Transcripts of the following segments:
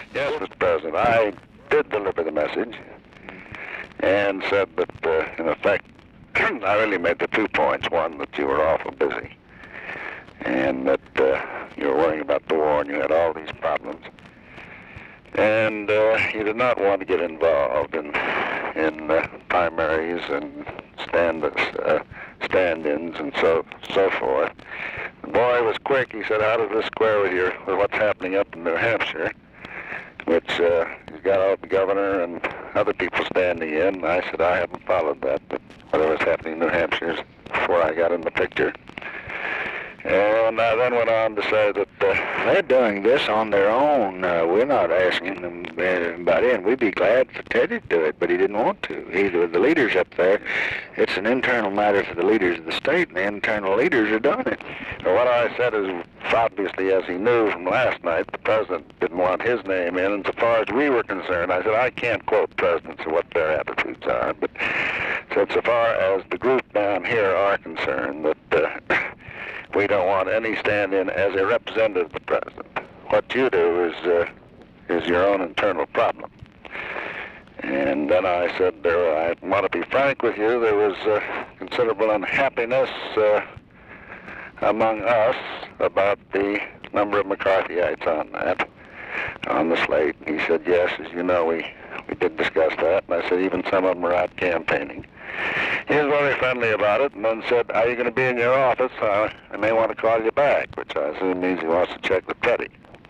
Yes, Mr. President, I did deliver the message and said that, in effect, I really made the 2 points. One, that you were awful busy, and that you were worrying about the war and you had all these problems. And you did not want to get involved in primaries and stand-ins and so forth. The boy was quick. He said, how does this square with what's happening up in New Hampshire, which he's got all the governor and other people standing in. I said, I haven't followed that, but whatever was happening in New Hampshire is before I got in the picture. And I then went on to say that they're doing this on their own. We're not asking them about it, and we'd be glad for Teddy to do it, but he didn't want to. He's with the leaders up there. It's an internal matter for the leaders of the state, and the internal leaders are doing it. Well, what I said is, obviously, as he knew from last night, the president didn't want his name in, and so far as we were concerned, I said, I can't quote presidents or what their attitudes are, but said so far as the group down here are concerned, that we don't want any stand-in as a representative of the president. What you do is your own internal problem. And then I said, I want to be frank with you, there was considerable unhappiness among us about the number of McCarthyites on the slate. And he said, yes, as you know, we did discuss that. And I said, even some of them are out campaigning. He was very friendly about it, and then said, are you going to be in your office? I may want to call you back, which I assume means he wants to check with Teddy.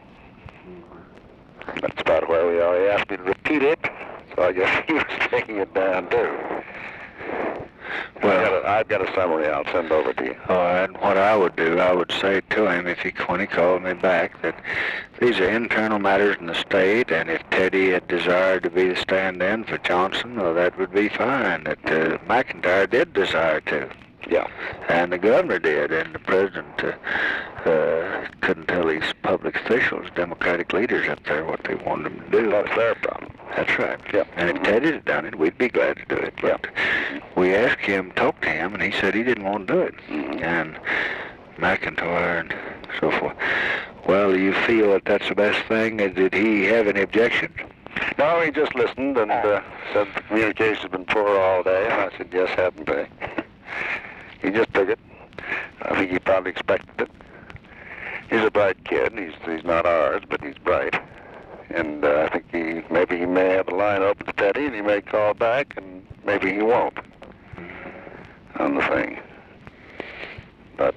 That's about where we are. He asked me to repeat it, so I guess he was taking it down, too. Well, I've got a summary I'll send over to you. All right, what I would do, I would say to him, when he called me back, that these are internal matters in the state, and if Teddy had desired to be the stand-in for Johnson, well, that would be fine. That McIntyre did desire to. Yeah. And the governor did, and the president couldn't tell these public officials, Democratic leaders up there, what they wanted them to do. That's their problem. That's right. Yeah. And if Teddy had done it, we'd be glad to do it. But we asked him, talked to him, and he said he didn't want to do it. And McIntyre and so forth. Well, do you feel that that's the best thing? Did he have any objections? No, he just listened and said the communication's been poor all day, and I said, yes, haven't they? He just took it. I think he probably expected it. He's a bright kid. He's not ours, but he's bright. And I think maybe he may have a line open to Teddy, and he may call back, and maybe he won't on the thing. But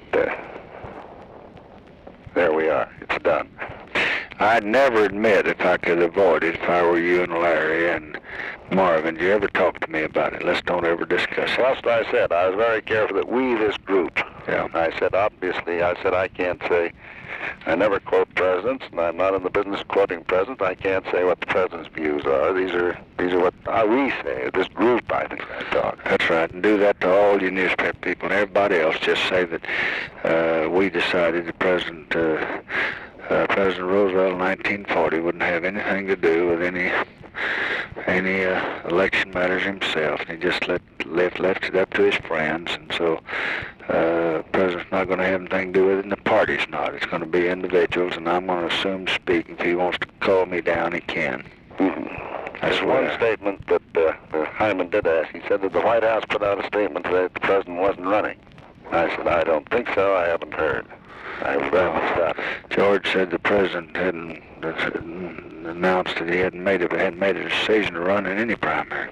there we are. It's done. I'd never admit if I could avoid it if I were you and Larry and Marvin. Did you ever talk to me about it? Let's don't ever discuss it. Well, that's what I said. I was very careful that we, this group, I said, obviously, I can't say, I never quote presidents, and I'm not in the business of quoting presidents. I can't say what the president's views are. These are what we say. This group, I think, I talk. That's right, and do that to all your newspaper people and everybody else. Just say that we decided the President Roosevelt in 1940 wouldn't have anything to do with any election matters himself. And he just left it up to his friends, and so the president's not going to have anything to do with it, and the party's not. It's going to be individuals, and I'm going to assume speak. If he wants to call me down, he can. There's one statement that Hyman did ask. He said that the White House put out a statement that the president wasn't running. I said, I don't think so. I haven't heard. I was very much doubted. George said the president hadn't announced that he hadn't made a decision to run in any primary.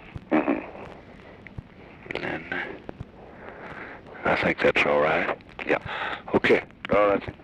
And I think that's all right. Yeah. Okay. Oh, that's